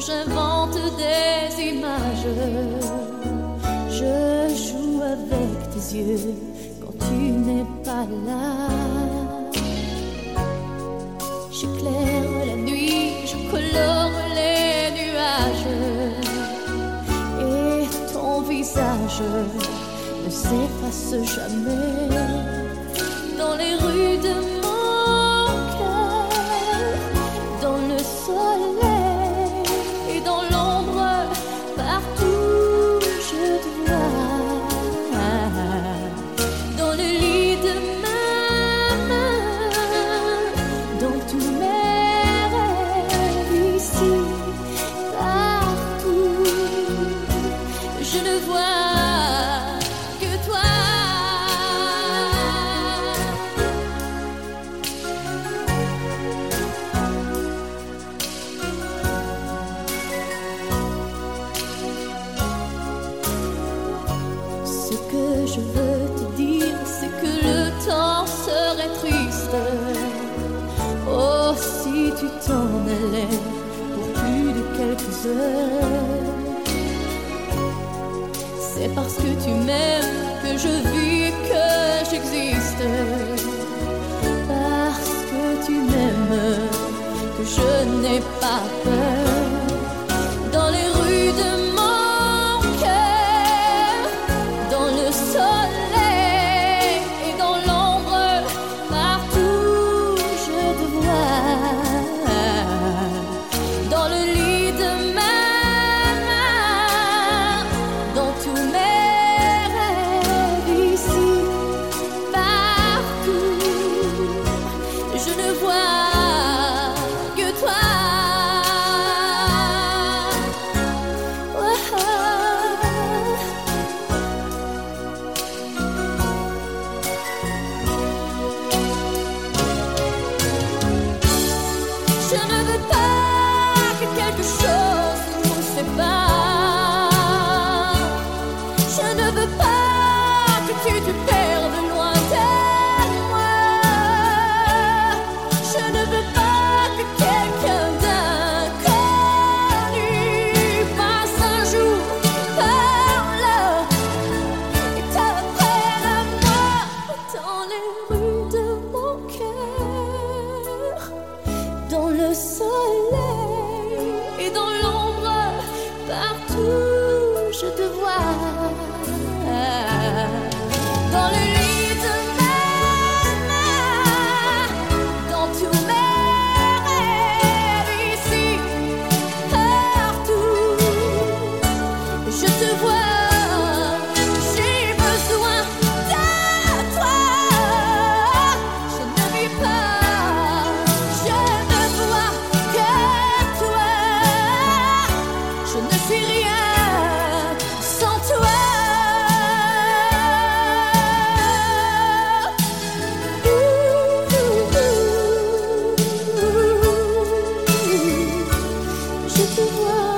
j'invente des images. Je joue avec tes yeux quand tu n'es pas là. J'éclaire la nuit, je colore les nuages. Et ton visage ne s'efface jamais dans les rues de mon cœur, dans le soleil et dans l'ombre, partout je te vois, dans le lit de ma main, dans tous mes rêves ici, partout, je ne vois que toi. Ce que je veux te dire, c'est que le temps serait triste. Oh, si tu t'en allais pour plus de quelques heures. C'est parce que tu m'aimes que je vis, que j'existe. Parce que tu m'aimes que je n'ai pas peur. Dans les rues de mon cœur, dans le soleil et dans l'ombre, partout je te vois, dans le lit de ma main, dans tous mes rêves ici, partout, je ne vois que toi. Je ne veux pas que quelque chose nous sépare. Je ne veux pas que tu te perdes loin de moi. Je ne veux pas que quelqu'un d'inconnu passe un jour par là et t'apprenne à moi. Dans les rues de mon cœur, dans le soleil et dans l'ombre, partout je te vois, dans le lit de ma main, dans tous mes rêves ici, partout je te vois, j'ai besoin de toi. Je ne vis pas, je ne vois que toi. Je ne suis rien sans toi. Je te vois.